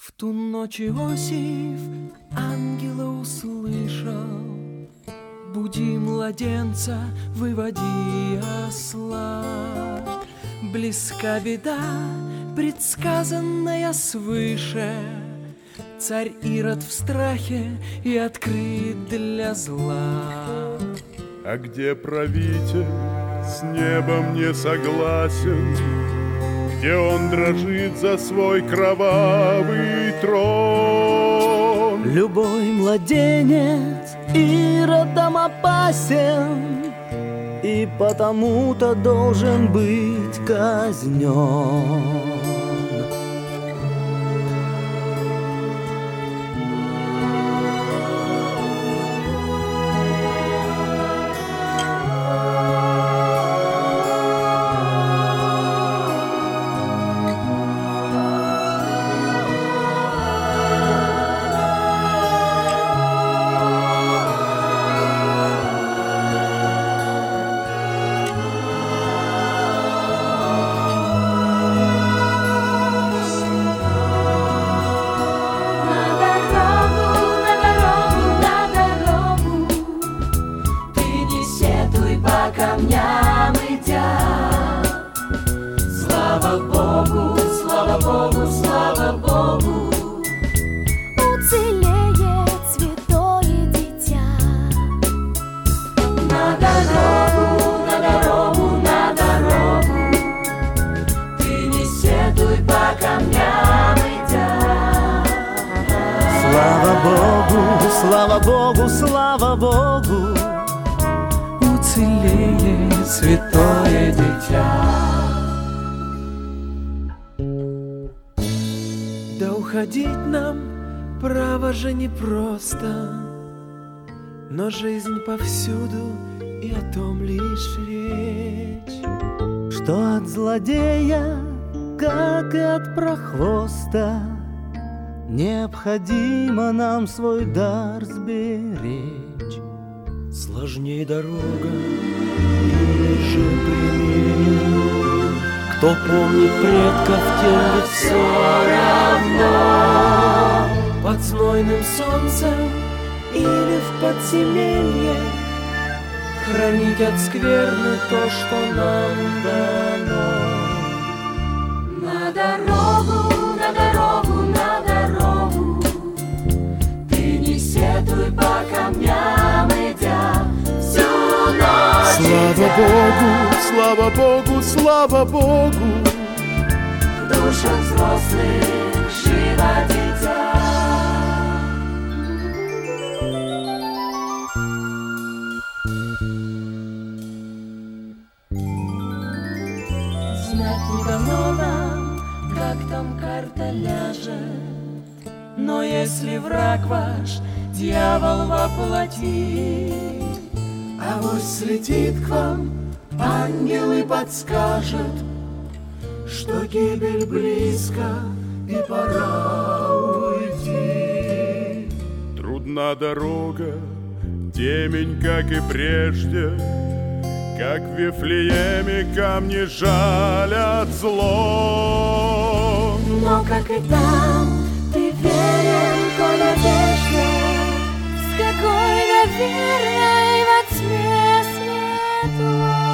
В ту ночь Иосиф ангела услышал: буди младенца, выводи осла. Близка беда, предсказанная свыше. Царь Ирод в страхе и открыт для зла. А где правитель с небом не согласен, где он дрожит за свой кровавый трон? Любой младенец Иродом опасен, и потому-то должен быть казнен. Камням идя, слава Богу, слава Богу, слава Богу, уцелеет святое дитя. На дорогу, на дорогу, на дорогу, ты не сетуй по камням идя. Слава Богу, слава Богу, слава Богу, уцелеет святое дитя. Да уходить нам, право же непросто, но жизнь повсюду, и о том лишь речь, что от злодея, как и от прохвоста, необходимо нам свой дар сберечь. Сложней дорога, или же племя, кто помнит предков, тем ведь все равно. Под знойным солнцем или в подземелье хранить от скверны то, что нам дано. На дорогу, на дорогу, на дорогу, ты не сетуй по камням идя, всю ночь Слава Богу, слава Богу, слава Богу, в душах взрослых живо дитя. Знать не дано нам, как там карта ляжет, но если враг ваш дьявол воплоти, авось слетит к вам ангел и подскажет, что гибель близко и пора уйти. трудна дорога, темень, как и прежде, как в Вифлееме камни жалят зло. Но как и там, ты верен по надежде, с какой, наверное, во тьме светло.